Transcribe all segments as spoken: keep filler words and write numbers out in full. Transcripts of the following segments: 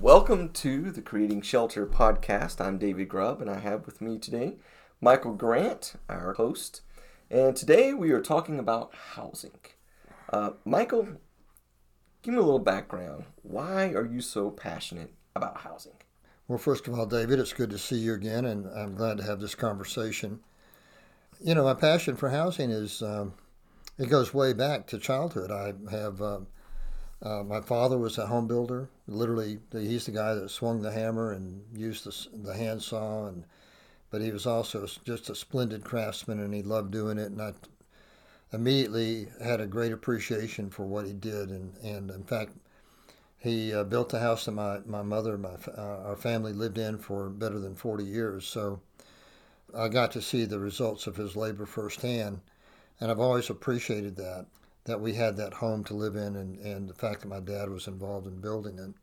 Welcome to the Creating Shelter podcast. I'm David Grubb, and I have with me today Michael Grant, our host. And today we are talking about housing. Uh, Michael, give me a little background. Why are you so passionate about housing? Well, first of all, David, it's good to see you again, and I'm glad to have this conversation. You know, my passion for housing is, um, it goes way back to childhood. I have, uh, uh, my father was a home builder. Literally, he's the guy that swung the hammer and used the, the handsaw, and but he was also just a splendid craftsman, and he loved doing it, and I immediately had a great appreciation for what he did, and, and in fact, he uh, built the house that my, my mother, my uh, our family lived in for better than forty years. So I got to see the results of his labor firsthand, and I've always appreciated that, that we had that home to live in, and, and the fact that my dad was involved in building it.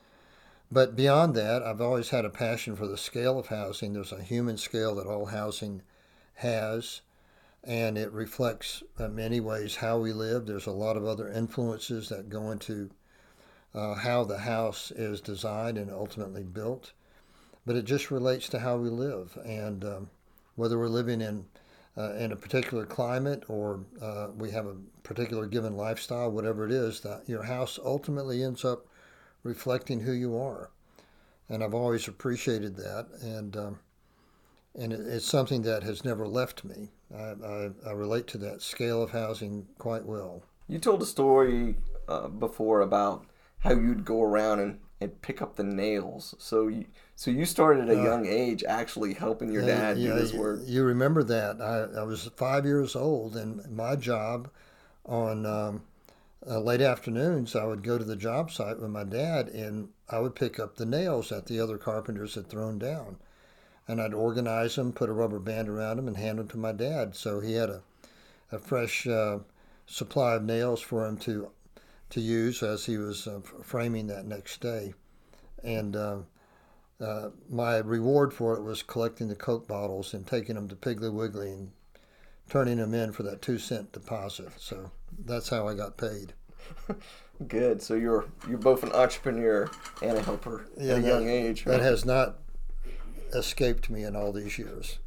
But beyond that, I've always had a passion for the scale of housing. There's a human scale that all housing has, and it reflects in many ways how we live. There's a lot of other influences that go into uh, how the house is designed and ultimately built, but it just relates to how we live. And um, whether we're living in uh, in a particular climate or uh, we have a particular given lifestyle, whatever it is, that your house ultimately ends up reflecting who you are. And I've always appreciated that, and um, and it, it's something that has never left me. I, I, I relate to that scale of housing quite well. You told a story uh, before about how you'd go around and, and pick up the nails. So you, so you started at a uh, young age actually helping your dad yeah, do this work. You remember that. I, I was five years old, and my job on um, uh, late afternoons, I would go to the job site with my dad, and I would pick up the nails that the other carpenters had thrown down. And I'd organize them, put a rubber band around them, and hand them to my dad. So he had a, a fresh uh, supply of nails for him to to use as he was uh, framing that next day. And uh, uh, my reward for it was collecting the Coke bottles and taking them to Piggly Wiggly and turning them in for that two cent deposit. So that's how I got paid. Good. So you're you're both an entrepreneur and a helper yeah, at a that, young age. Right? That has not escaped me in all these years.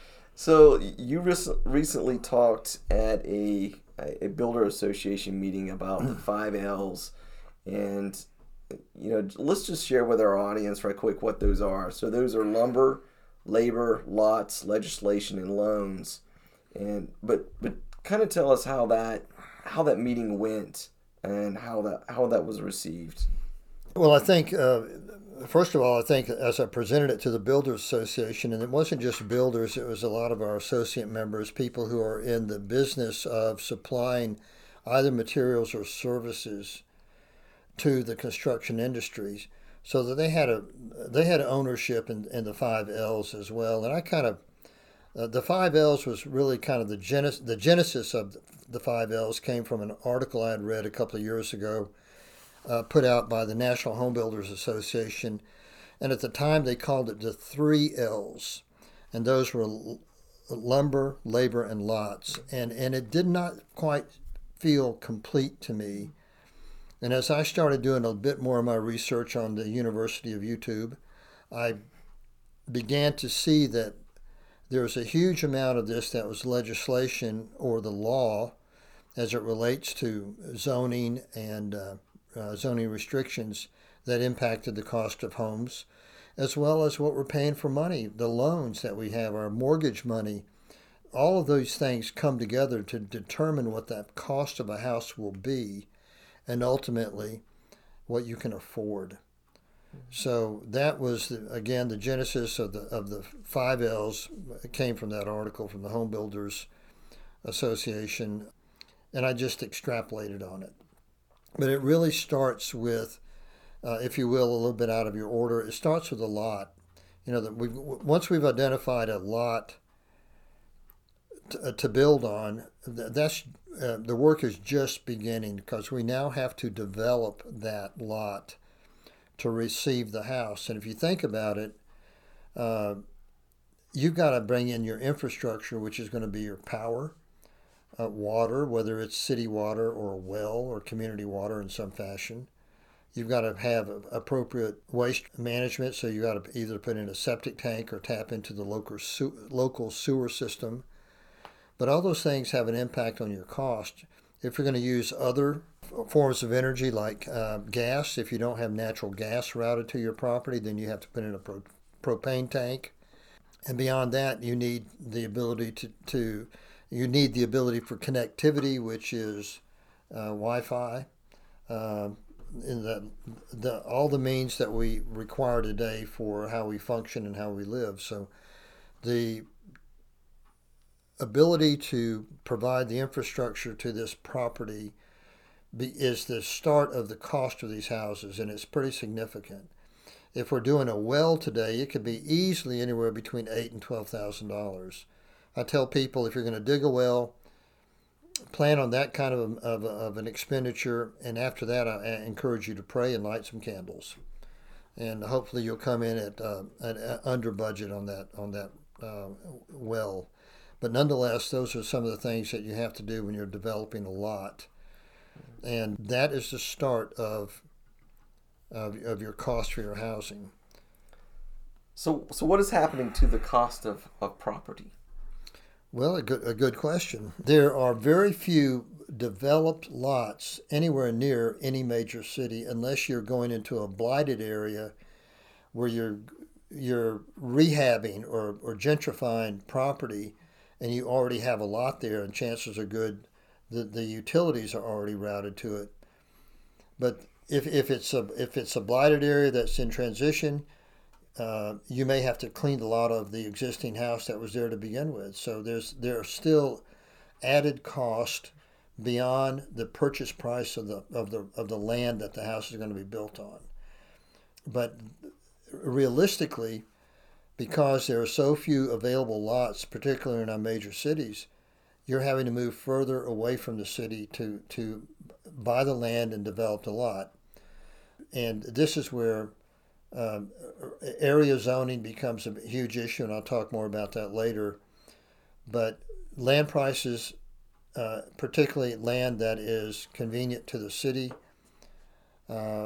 So you rec- recently talked at a a builder association meeting about the five L's, and you know, let's just share with our audience right quick what those are. So those are lumber, labor, lots, legislation, and loans. And but but kind of tell us how that how that meeting went and how that how that was received. Well, I think uh, first of all, I think as I presented it to the Builders Association, and it wasn't just builders, it was a lot of our associate members, people who are in the business of supplying either materials or services to the construction industries, so that they had a they had ownership in, in the five L's as well. And I kind of uh, the five L's was really kind of the genesis the genesis of the five L's came from an article I had read a couple of years ago, Uh, put out by the National Home Builders Association, and at the time they called it the three L's, and those were l- lumber, labor, and lots, and and it did not quite feel complete to me. And as I started doing a bit more of my research on the University of YouTube, I began to see that there was a huge amount of this that was legislation or the law as it relates to zoning and uh, Uh, zoning restrictions that impacted the cost of homes, as well as what we're paying for money, the loans that we have, our mortgage money. All of those things come together to determine what that cost of a house will be, and ultimately what you can afford. Mm-hmm. So that was, the, again, the genesis of the of the five L's. It came from that article from the Home Builders Association, and I just extrapolated on it. But it really starts with, uh, if you will, a little bit out of your order. It starts with a lot. You know, that we once we've identified a lot to, uh, to build on, that's uh, the work is just beginning, because we now have to develop that lot to receive the house. And if you think about it, uh, you've got to bring in your infrastructure, which is going to be your power. Uh, water, whether it's city water or a well or community water in some fashion. You've got to have appropriate waste management, so you got to either put in a septic tank or tap into the local local sewer system. But all those things have an impact on your cost. If you're going to use other forms of energy like uh, gas, if you don't have natural gas routed to your property, then you have to put in a pro- propane tank. And beyond that, you need the ability to, to you need the ability for connectivity, which is uh, Wi-Fi. Uh, in the, the all the means that we require today for how we function and how we live. So the ability to provide the infrastructure to this property be, is the start of the cost of these houses, and it's pretty significant. If we're doing a well today, it could be easily anywhere between eight and twelve thousand dollars. I tell people, if you're going to dig a well, plan on that kind of, of, of an expenditure, and after that, I encourage you to pray and light some candles, and hopefully you'll come in at, uh, at, at under budget on that on that uh, well. But nonetheless, those are some of the things that you have to do when you're developing a lot, and that is the start of of, of your cost for your housing. So, so what is happening to the cost of, of property? Well, a good, a good question. There are very few developed lots anywhere near any major city unless you're going into a blighted area where you're you're rehabbing or, or gentrifying property, and you already have a lot there, and chances are good that the utilities are already routed to it. But if, if it's a if it's a blighted area that's in transition, Uh, you may have to clean a lot of the existing house that was there to begin with. So there's there are still added cost beyond the purchase price of the of the of the land that the house is going to be built on. But realistically, because there are so few available lots, particularly in our major cities, you're having to move further away from the city to to buy the land and develop the lot. And this is where Um, area zoning becomes a huge issue, and I'll talk more about that later. But land prices, uh, particularly land that is convenient to the city, uh,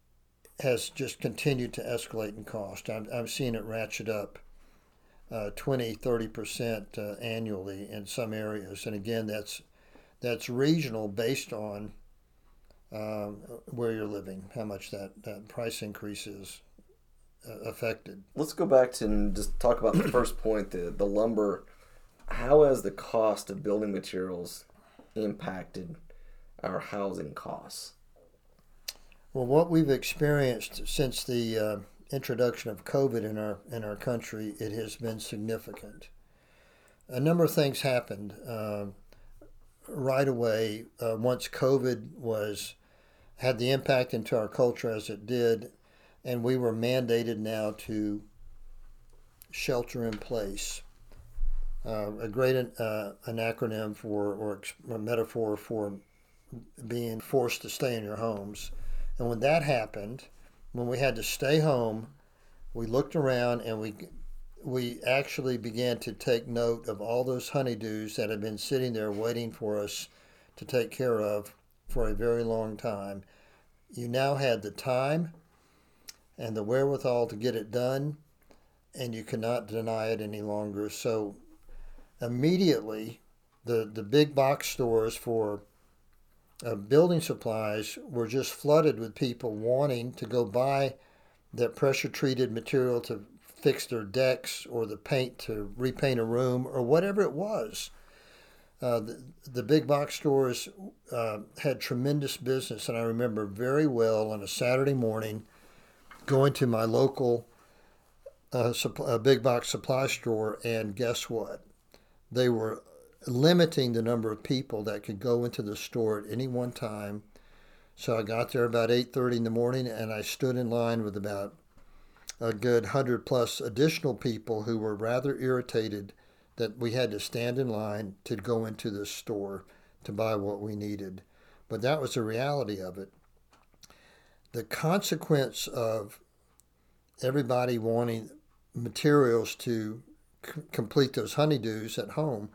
has just continued to escalate in cost. I'm, I'm seeing it ratchet up uh, twenty, thirty percent uh, annually in some areas. And again, that's that's regional based on um, where you're living, how much that, that price increase is affected. Let's go back to and just talk about the first point, the, the lumber. How has the cost of building materials impacted our housing costs? Well, what we've experienced since the uh, introduction of COVID in our in our country, it has been significant. A number of things happened uh, right away uh, once COVID was had the impact into our culture as it did. And we were mandated now to shelter in place, uh, a great uh, an acronym for or a metaphor for being forced to stay in your homes. And when that happened, when we had to stay home, we looked around and we we actually began to take note of all those honeydews that had been sitting there waiting for us to take care of for a very long time. You now had the time and the wherewithal to get it done, and you cannot deny it any longer. So immediately, the, the big box stores for uh, building supplies were just flooded with people wanting to go buy that pressure-treated material to fix their decks or the paint to repaint a room or whatever it was. Uh, the, the big box stores uh, had tremendous business, and I remember very well on a Saturday morning going to my local uh, supply, big box supply store, and guess what? They were limiting the number of people that could go into the store at any one time. So I got there about eight thirty in the morning, and I stood in line with about a good one hundred plus additional people who were rather irritated that we had to stand in line to go into the store to buy what we needed. But that was the reality of it. The consequence of everybody wanting materials to c- complete those honeydews at home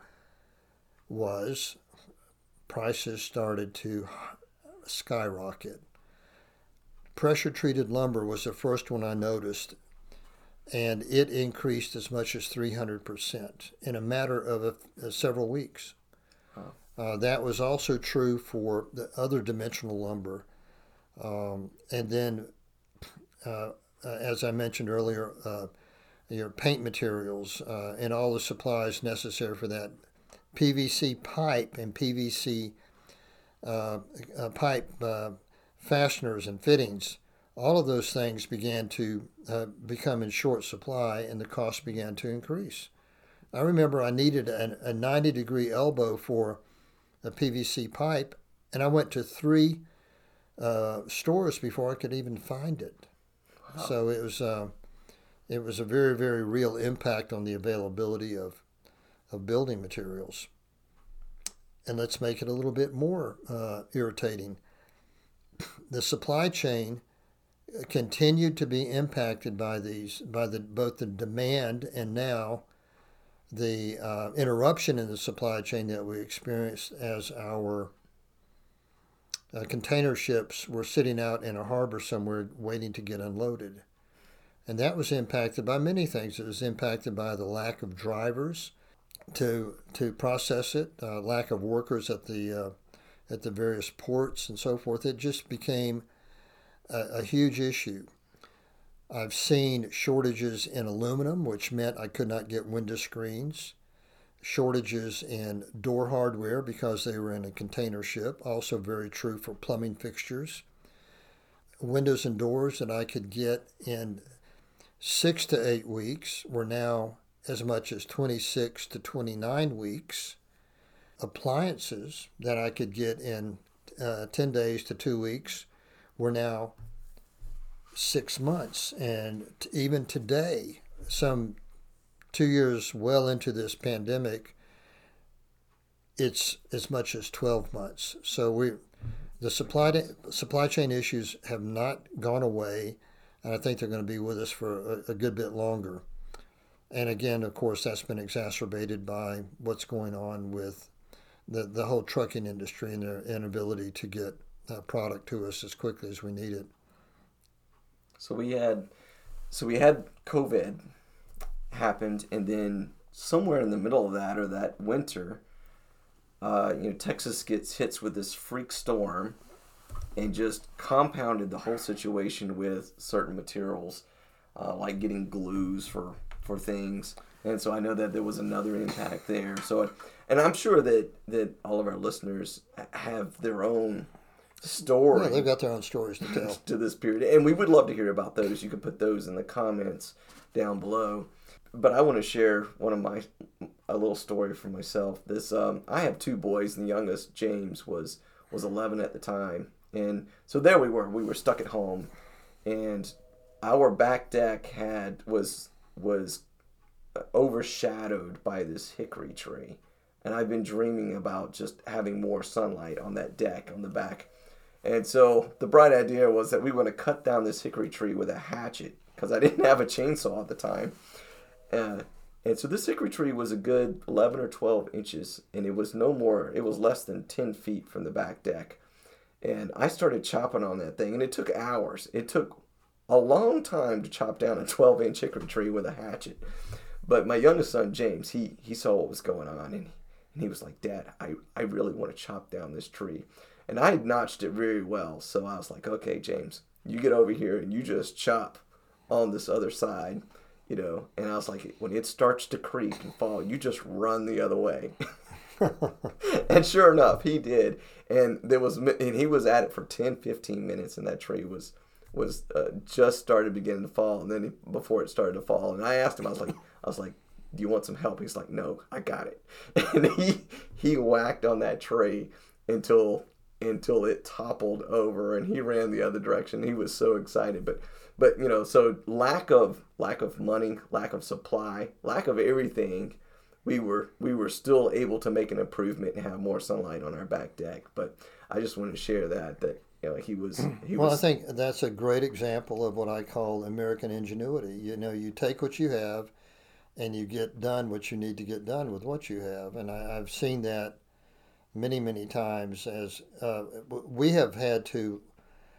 was prices started to skyrocket. pressure treated lumber was the first one I noticed, and it increased as much as three hundred percent in a matter of a, uh, several weeks. Wow. Uh, that was also true for the other dimensional lumber. Um, and then, uh, uh, as I mentioned earlier, uh, your paint materials uh, and all the supplies necessary for that. P V C pipe and P V C uh, uh, pipe uh, fasteners and fittings, all of those things began to uh, become in short supply, and the cost began to increase. I remember I needed a, a ninety degree elbow for a P V C pipe, and I went to three uh, stores before I could even find it. Wow. So it was uh, it was a very, very real impact on the availability of of building materials. And let's make it a little bit more uh, irritating. The supply chain continued to be impacted by these, by the both the demand and now the uh, interruption in the supply chain that we experienced as our uh, container ships were sitting out in a harbor somewhere waiting to get unloaded. And that was impacted by many things. It was impacted by the lack of drivers to to process it, uh, lack of workers at the uh, at the various ports and so forth. It just became a, a huge issue. I've seen shortages in aluminum, which meant I could not get window screens. Shortages in door hardware because they were in a container ship, also very true for plumbing fixtures. Windows and doors that I could get in six to eight weeks were now as much as twenty-six to twenty-nine weeks. Appliances that I could get in uh, ten days to two weeks were now six months. And t- even today, some two years well into this pandemic, it's as much as twelve months. So we, the supply supply chain issues have not gone away, and I think they're going to be with us for a, a good bit longer. And again, of course, that's been exacerbated by what's going on with the, the whole trucking industry and their inability to get uh, product to us as quickly as we need it. So we had, so we had COVID happened, and then somewhere in the middle of that, or that winter, uh, you know, Texas gets hits with this freak storm, and just compounded the whole situation with certain materials, uh, like getting glues for. for things. And so I know that there was another impact there. So, and I'm sure that, that all of our listeners have their own story. Yeah, they've got their own stories to tell. To this period. And we would love to hear about those. You can put those in the comments down below. But I want to share one of my, a little story for myself. This, um, I have two boys, and the youngest, James, was, was eleven at the time. And so there we were. We were stuck at home. And our back deck had, was... was overshadowed by this hickory tree, and I've been dreaming about just having more sunlight on that deck on the back. And so the bright idea was that we were going to cut down this hickory tree with a hatchet, because I didn't have a chainsaw at the time. Uh, and so this hickory tree was a good eleven or twelve inches, and it was no more, it was less than ten feet from the back deck. And I started chopping on that thing, and it took hours. It took a long time to chop down a twelve inch hickory tree with a hatchet. But my youngest son, James, he, he saw what was going on, and, and he was like, Dad, I, I really want to chop down this tree. And I had notched it very well, so I was like, okay, James, you get over here and you just chop on this other side, you know. And I was like, when it starts to creak and fall, you just run the other way. And sure enough, he did. And there was, and he was at it for ten, fifteen minutes, and that tree was was uh, just started beginning to fall, and then he, before it started to fall, and I asked him, I was like, I was like, do you want some help? He's like, no, I got it. And he he whacked on that tree until until it toppled over, and he ran the other direction. He was so excited, but but you know, so lack of lack of money, lack of supply, lack of everything, we were we were still able to make an improvement and have more sunlight on our back deck. But I just wanted to share that that. You know, he was. He well, was, I think that's a great example of what I call American ingenuity. You know, you take what you have, and you get done what you need to get done with what you have. And I, I've seen that many, many times. As uh, we have had to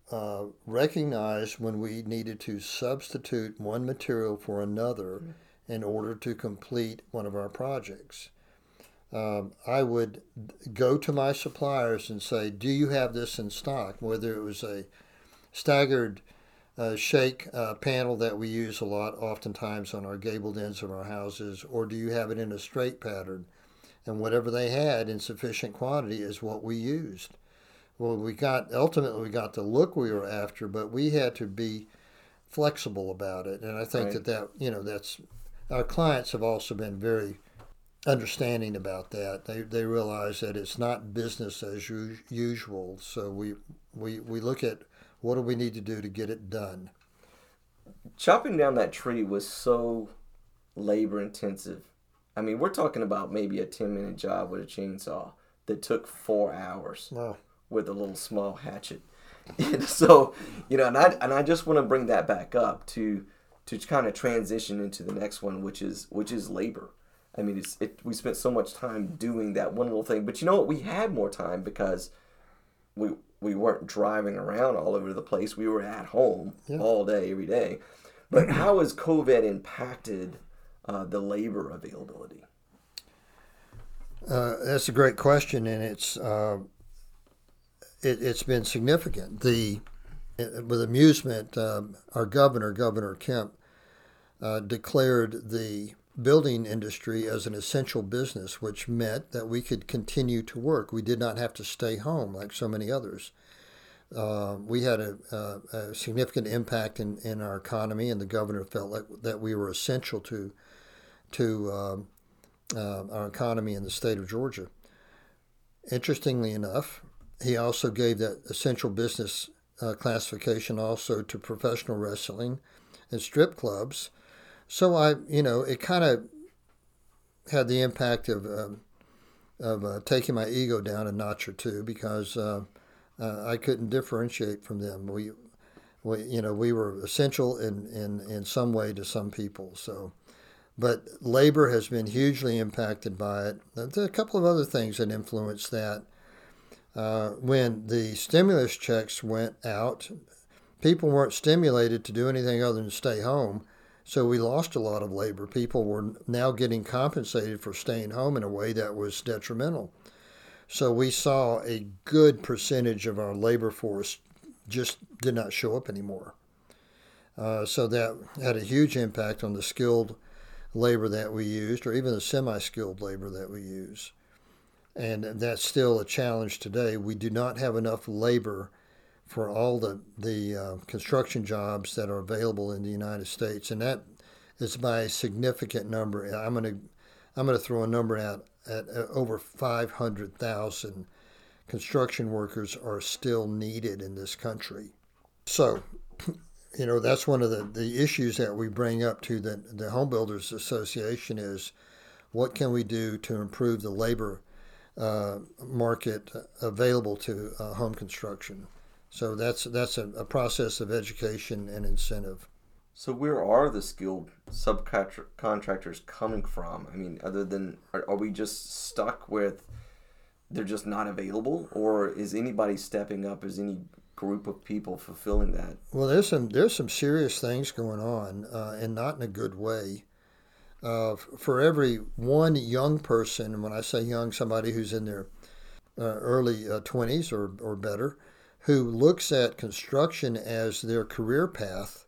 uh, recognized when we needed to substitute one material for another in order to complete one of our projects. Um, I would go to my suppliers and say, do you have this in stock? Whether it was a staggered uh, shake uh, panel that we use a lot oftentimes on our gabled ends of our houses, or do you have it in a straight pattern? And whatever they had in sufficient quantity is what we used. Well, we got, ultimately we got the look we were after, but we had to be flexible about it. And I think Right. that that, you know, that's, our clients have also been very understanding about that. They they realize that it's not business as u- usual. So we, we we look at what do we need to do to get it done. Chopping down that tree was so labor intensive. I mean, we're talking about maybe a ten minute job with a chainsaw that took four hours Well, with a little small hatchet. And so, you know, and I and I just want to bring that back up to to kind of transition into the next one, which is which is labor. I mean, it's it. We spent so much time doing that one little thing, but you know what? We had more time because we we weren't driving around all over the place. We were at home Yeah. all day, every day. But how has COVID impacted uh, the labor availability? uh, that's a great question, and it's uh, it, it's been significant. The with amusement, um, our governor, Governor Kemp, uh, declared the building industry as an essential business, which meant that we could continue to work. We did not have to stay home like so many others. Uh, we had a, a, a significant impact in, in our economy, and the governor felt like that we were essential to to um, uh, our economy in the state of Georgia. Interestingly enough, he also gave that essential business uh, classification also to professional wrestling and strip clubs. So I, you know, it kind of had the impact of um, of uh, taking my ego down a notch or two because uh, uh, I couldn't differentiate from them. We, we, you know, we were essential in, in, in some way to some people. So, but labor has been hugely impacted by it. There's a couple of other things that influenced that. Uh, when the stimulus checks went out, people weren't stimulated to do anything other than stay home. So we lost a lot of labor. People were now getting compensated for staying home in a way that was detrimental. So we saw a good percentage of our labor force just did not show up anymore. Uh, so that had a huge impact on the skilled labor that we used, or even the semi-skilled labor that we use. And that's still a challenge today. We do not have enough labor for all the the uh, construction jobs that are available in the United States, and that is by a significant number. I'm going to I'm going to throw a number out at uh, over five hundred thousand construction workers are still needed in this country. So, you know, that's one of the, the issues that we bring up to the the Home Builders Association is what can we do to improve the labor uh, market available to uh, home construction. So that's that's a, a process of education and incentive. So where are the skilled subcontractors coming from? I mean, other than are, are we just stuck with they're just not available, or is anybody stepping up? Is any group of people fulfilling that? Well, there's some there's some serious things going on, uh, and not in a good way. Uh, for every one young person, and when I say young, somebody who's in their uh, early uh, twenties or or better, who looks at construction as their career path,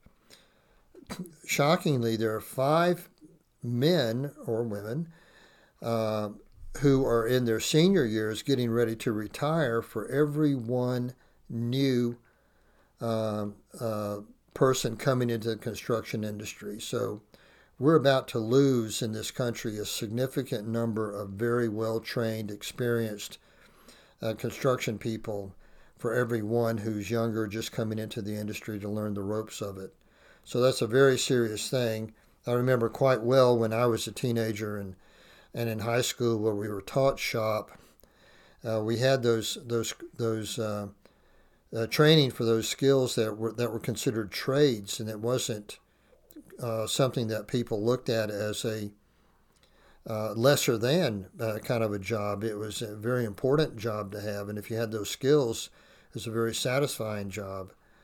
shockingly, there are five men or women uh, who are in their senior years getting ready to retire for every one new uh, uh, person coming into the construction industry. So we're about to lose in this country a significant number of very well-trained, experienced uh, construction people for every one who's younger, just coming into the industry to learn the ropes of it. So that's a very serious thing. I remember quite well when I was a teenager and, and in high school where we were taught shop, uh, we had those those those uh, uh, training for those skills that were that were considered trades, and it wasn't uh, something that people looked at as a uh, lesser than uh, kind of a job. It was a very important job to have, and if you had those skills, it's a very satisfying job.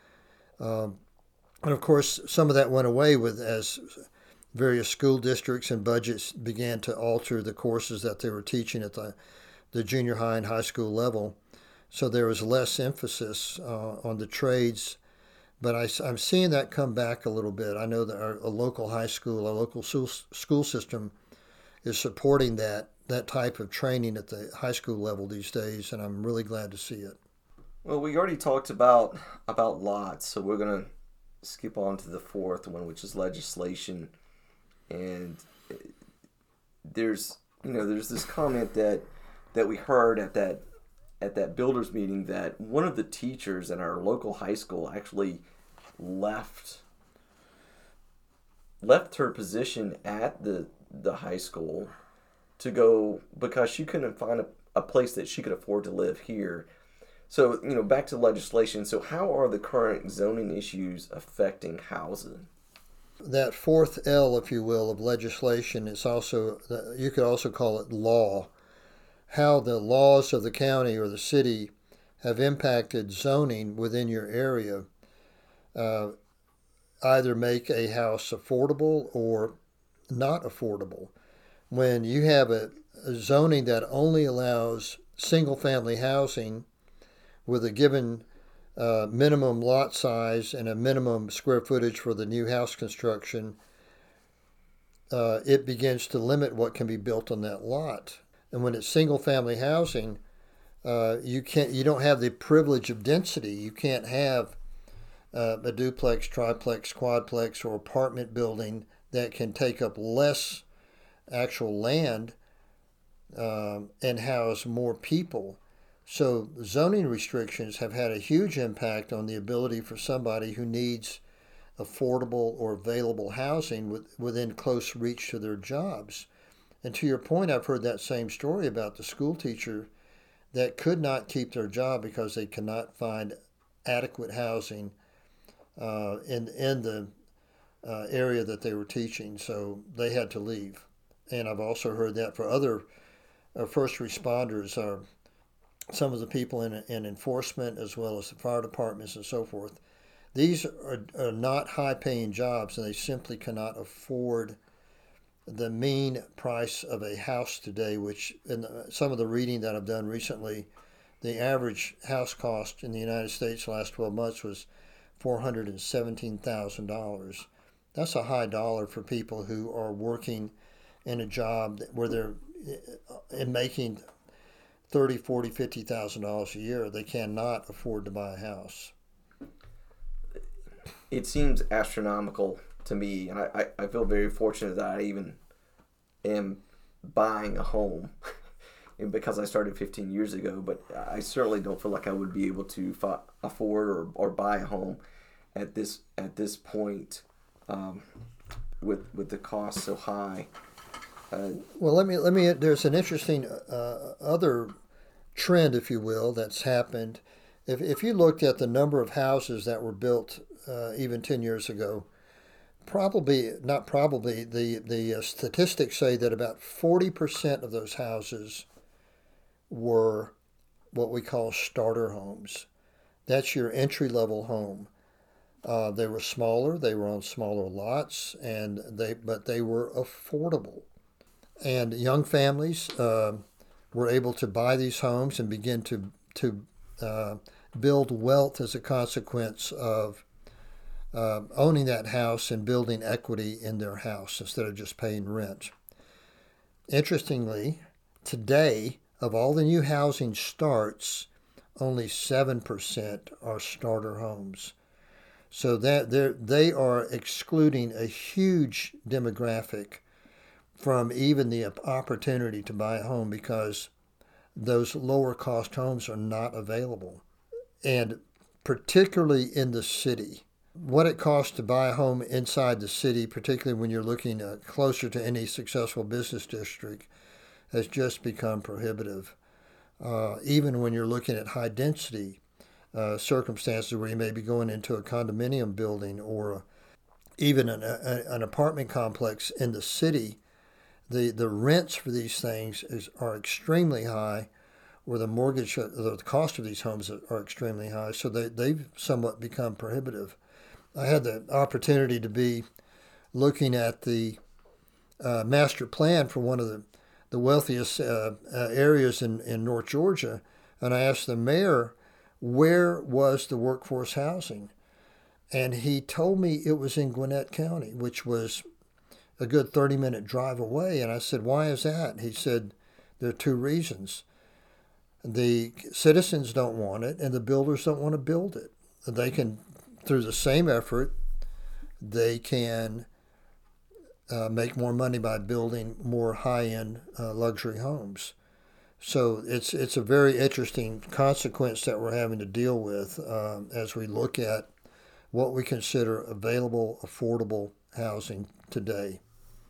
Um, and of course, some of that went away with as various school districts and budgets began to alter the courses that they were teaching at the, the junior high and high school level. So there was less emphasis uh, on the trades. But I, I'm seeing that come back a little bit. I know that our, a local high school, a local school, school system is supporting that, that type of training at the high school level these days, and I'm really glad to see it. Well, we already talked about about lots, so we're going to skip on to the fourth one, which is legislation. And there's, you know, there's this comment that that we heard at that at that builders meeting that one of the teachers at our local high school actually left left her position at the the high school to go because she couldn't find a, a place that she could afford to live here. So, you know, back to legislation. So how are the current zoning issues affecting housing? That fourth L, if you will, of legislation is also, you could also call it law. How the laws of the county or the city have impacted zoning within your area uh, either make a house affordable or not affordable. When you have a, a zoning that only allows single-family housing with a given uh, minimum lot size and a minimum square footage for the new house construction, uh, it begins to limit what can be built on that lot. And when it's single-family housing, uh, you can't, you don't have the privilege of density. You can't have uh, a duplex, triplex, quadplex, or apartment building that can take up less actual land um, and house more people. So zoning restrictions have had a huge impact on the ability for somebody who needs affordable or available housing with, within close reach to their jobs. And to your point, I've heard that same story about the school teacher that could not keep their job because they cannot find adequate housing uh, in in the uh, area that they were teaching. So they had to leave. And I've also heard that for other uh, first responders, uh, some of the people in, in enforcement as well as the fire departments and so forth. These are, are not high-paying jobs, and they simply cannot afford the mean price of a house today, which in the, some of the reading that I've done recently, the average house cost in the United States the last twelve months was four hundred seventeen thousand dollars. That's a high dollar for people who are working in a job where they're in making thirty, forty, fifty thousand dollars a year. They cannot afford to buy a house. It seems astronomical to me, and I, I, I feel very fortunate that I even am buying a home because I started fifteen years ago, but I certainly don't feel like I would be able to fi- afford or, or buy a home at this at this point um, with with the cost so high. Uh, well, let me let me. There's an interesting uh, other trend, if you will, that's happened. If if you looked at the number of houses that were built uh, even ten years ago, probably not probably the the uh, statistics say that about forty percent of those houses were what we call starter homes. That's your entry level home. Uh, they were smaller. They were on smaller lots, and they but they were affordable. And young families uh, were able to buy these homes and begin to to uh, build wealth as a consequence of uh, owning that house and building equity in their house instead of just paying rent. Interestingly, today, of all the new housing starts, only seven percent are starter homes. So that they are excluding a huge demographic from even the opportunity to buy a home because those lower cost homes are not available. And particularly in the city, what it costs to buy a home inside the city, particularly when you're looking uh, closer to any successful business district, has just become prohibitive. Uh, even when you're looking at high density uh, circumstances where you may be going into a condominium building or a, even an, a, an apartment complex in the city, The the rents for these things is, are extremely high, or the mortgage, the cost of these homes are extremely high, so they, they've somewhat become prohibitive. I had the opportunity to be looking at the uh, master plan for one of the, the wealthiest uh, uh, areas in, in North Georgia, and I asked the mayor, where was the workforce housing? And he told me it was in Gwinnett County, which was a good thirty minute drive away. And I said, why is that? He said, there are two reasons. The citizens don't want it, and the builders don't want to build it. They can, through the same effort, they can uh, make more money by building more high-end uh, luxury homes. So it's it's a very interesting consequence that we're having to deal with um, as we look at what we consider available, affordable housing today.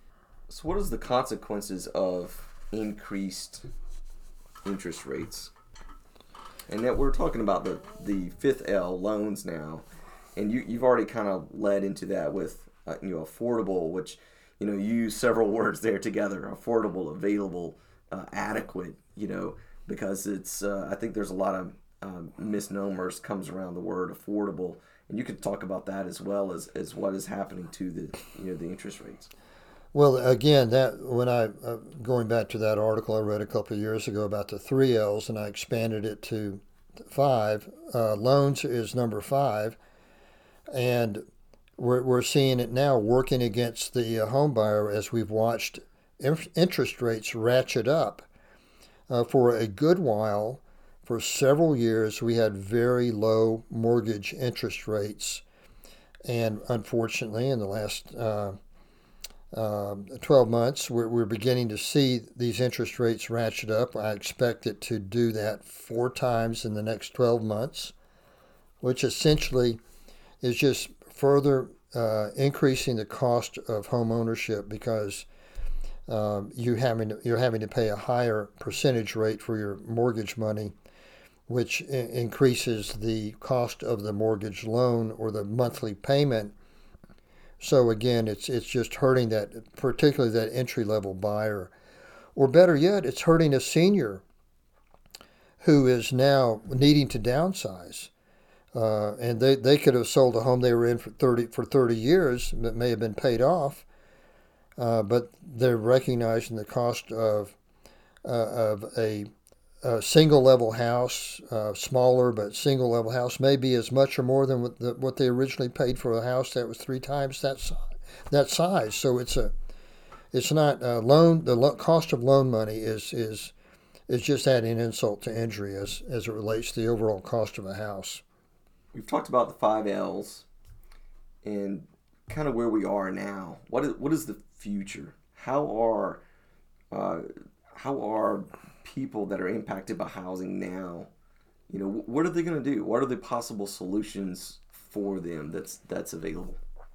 So what is the consequences of increased interest rates? And that we're talking about the, the fifth L, loans now, and you, you've already kind of led into that with uh, you know affordable, which you know you use several words there together: affordable, available, uh, adequate. You know, because it's uh, I think there's a lot of um, misnomers comes around the word affordable, and you could talk about that as well as, as what is happening to the you know the interest rates. Well, again, that when I uh, going back to that article I read a couple of years ago about the three L's, and I expanded it to five. Uh, loans is number five, and we're we're seeing it now working against the uh, home buyer as we've watched in- interest rates ratchet up. Uh, for a good while, for several years, we had very low mortgage interest rates, and unfortunately, in the last uh, Uh, twelve months, we're, we're beginning to see these interest rates ratchet up. I expect it to do that four times in the next twelve months, which essentially is just further uh, increasing the cost of home ownership because um, you having to, you're having to pay a higher percentage rate for your mortgage money, which I- increases the cost of the mortgage loan or the monthly payment. So again, it's it's just hurting that, particularly that entry level buyer, or better yet, it's hurting a senior who is now needing to downsize, uh, and they, they could have sold a home they were in for thirty for thirty years that may have been paid off, uh, but they're recognizing the cost of uh, of a, a single level house, uh, smaller but single level house, may be as much or more than what, the, what they originally paid for a house that was three times that size. That size. So it's a, it's not a loan. The lo- cost of loan money is is is just adding insult to injury as as it relates to the overall cost of a house. We've talked about the five L's and kind of where we are now. What is what is the future? How are uh, how are people that are impacted by housing now, you know, what are they going to do? What are the possible solutions for them that's that's available?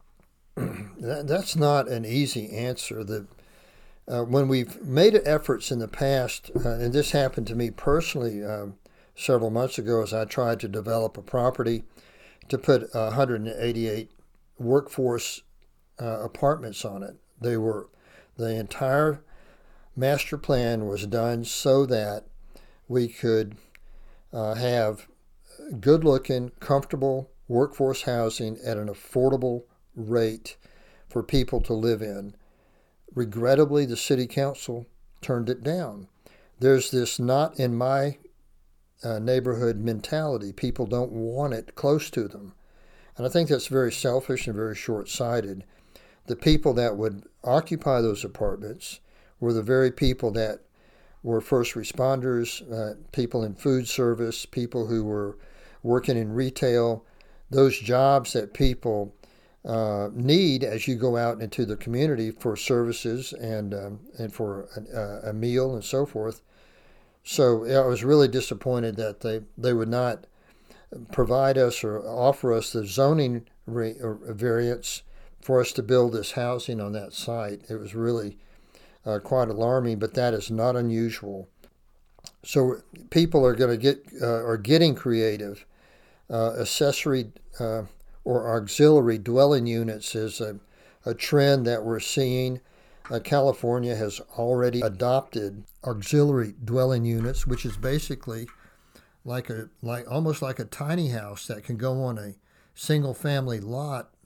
that, that's not an easy answer. The uh, when we've made efforts in the past, uh, and this happened to me personally um, several months ago, as I tried to develop a property to put one hundred eighty-eight workforce uh, apartments on it. They were the entire master plan was done so that we could uh, have good-looking, comfortable workforce housing at an affordable rate for people to live in. Regrettably, the city council turned it down. There's this not in my uh, neighborhood mentality. People don't want it close to them. And I think that's very selfish and very short-sighted. The people that would occupy those apartments were the very people that were first responders, uh, people in food service, people who were working in retail, those jobs that people uh, need as you go out into the community for services and um, and for a, a meal and so forth. So I was really disappointed that they, they would not provide us or offer us the zoning re- or variance for us to build this housing on that site. It was really uh, quite alarming, but that is not unusual. So people are going to get uh, are getting creative. Uh, accessory uh, or auxiliary dwelling units is a, a trend that we're seeing. Uh, California has already adopted auxiliary dwelling units, which is basically like a like almost like a tiny house that can go on a single family lot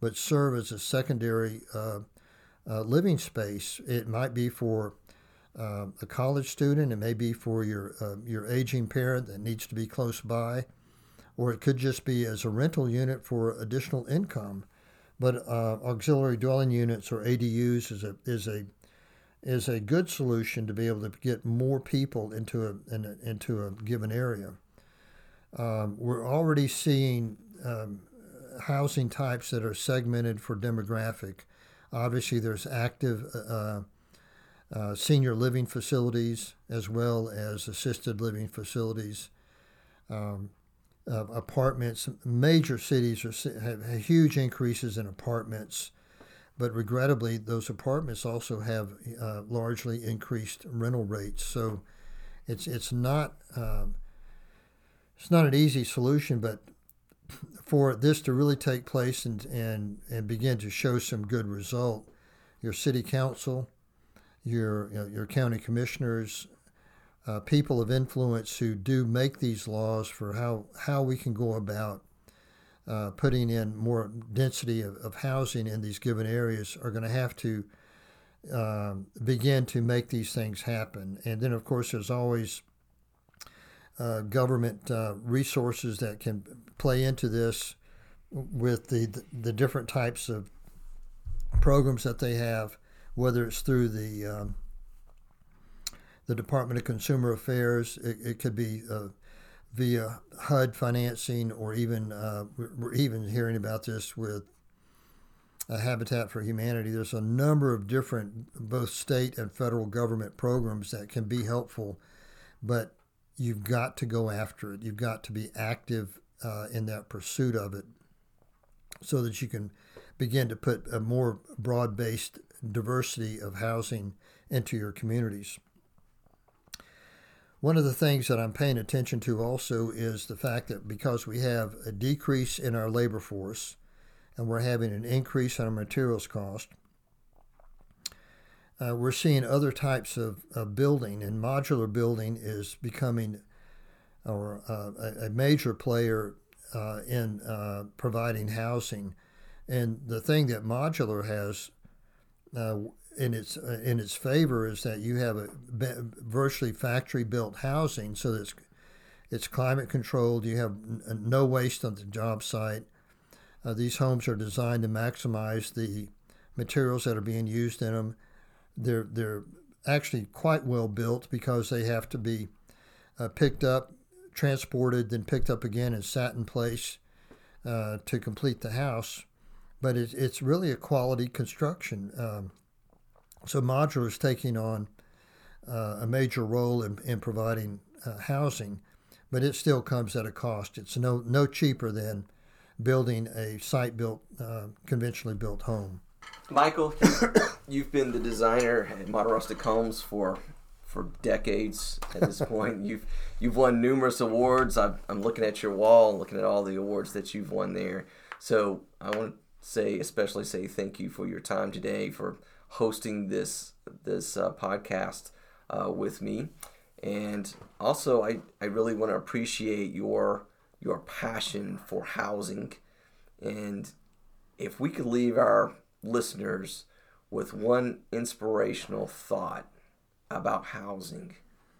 but serve as a secondary uh, uh, living space. It might be for uh, a college student, it may be for your uh, your aging parent that needs to be close by, or it could just be as a rental unit for additional income. But uh, auxiliary dwelling units, or A D Us, is a is a is a good solution to be able to get more people into a, in a into a given area. Um, we're already seeing um, housing types that are segmented for demographic. Obviously, there's active uh, uh, senior living facilities as well as assisted living facilities. Um, uh, apartments, major cities are, have, have huge increases in apartments, but regrettably, those apartments also have uh, largely increased rental rates. So it's it's not um, it's not an easy solution, but for this to really take place and, and, and begin to show some good result, your city council, your you know, your county commissioners, uh, people of influence who do make these laws for how, how we can go about uh, putting in more density of, of housing in these given areas are going to have to um, begin to make these things happen. And then, of course, there's always uh, government uh, resources that can play into this with the the different types of programs that they have, whether it's through the um, the Department of Consumer Affairs. It, it could be uh, via H U D financing, or even uh, we're even hearing about this with uh, Habitat for Humanity. There's a number of different both state and federal government programs that can be helpful, but you've got to go after it. You've got to be active uh, in that pursuit of it, so that you can begin to put a more broad-based diversity of housing into your communities. One of the things that I'm paying attention to also is the fact that because we have a decrease in our labor force and we're having an increase in our materials cost, uh, we're seeing other types of, of building, and modular building is becoming or uh, a, a major player uh, in uh, providing housing. And the thing that modular has uh, in its uh, in its favor is that you have a virtually factory built housing, so that it's, it's climate controlled. You have n- no waste on the job site. Uh, these homes are designed to maximize the materials that are being used in them. They're they're actually quite well built because they have to be uh, picked up, transported, then picked up again and sat in place uh, to complete the house. But it, it's really a quality construction. Um, so modular is taking on uh, a major role in, in providing uh, housing, but it still comes at a cost. It's no no cheaper than building a site-built, uh, conventionally built home. Michael, you've been the designer at Modern Rustic Homes for for decades at this point. You've you've won numerous awards. I've, I'm looking at your wall, looking at all the awards that you've won there. So I want to say, especially say thank you for your time today, for hosting this this uh, podcast uh, with me. And also, I, I really want to appreciate your your passion for housing. And if we could leave our listeners with one inspirational thought about housing.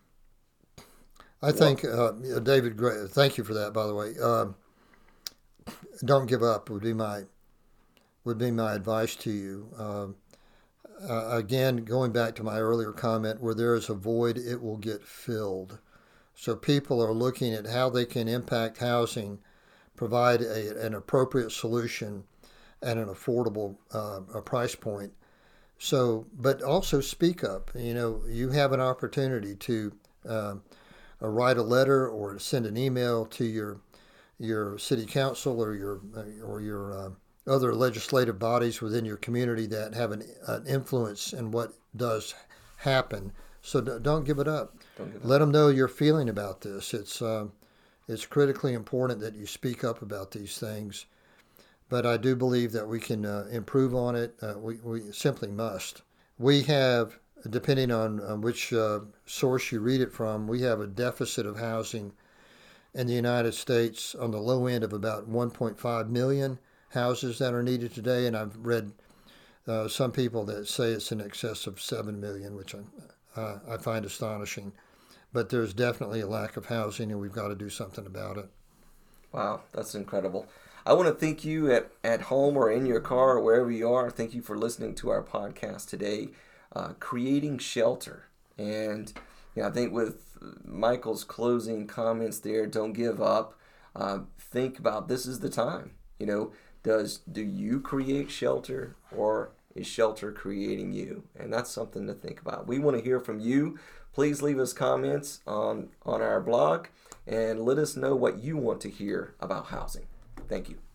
I think, uh, David, great, thank you for that, by the way. Um, don't give up would be my would be my advice to you. Um, uh, again, going back to my earlier comment, where there is a void, it will get filled. So people are looking at how they can impact housing, provide a, an appropriate solution at an affordable uh, a price point. So, but also speak up. You know, you have an opportunity to uh, uh, write a letter or send an email to your your city council or your or your uh, other legislative bodies within your community that have an, an influence in what does happen. So d- don't give it up. Don't give Let up. them know your feeling about this. It's uh, it's critically important that you speak up about these things. But I do believe that we can uh, improve on it. Uh, we, we simply must. We have, depending on, on which uh, source you read it from, we have a deficit of housing in the United States on the low end of about one point five million houses that are needed today, and I've read uh, some people that say it's in excess of seven million, which I, uh, I find astonishing. But there's definitely a lack of housing, and we've got to do something about it. Wow, that's incredible. I want to thank you at, at home or in your car or wherever you are. Thank you for listening to our podcast today, uh, Creating Shelter. And you know, I think with Michael's closing comments there, don't give up. Uh, think about this is the time. You know, does do you create shelter, or is shelter creating you? And that's something to think about. We want to hear from you. Please leave us comments on, on our blog and let us know what you want to hear about housing. Thank you.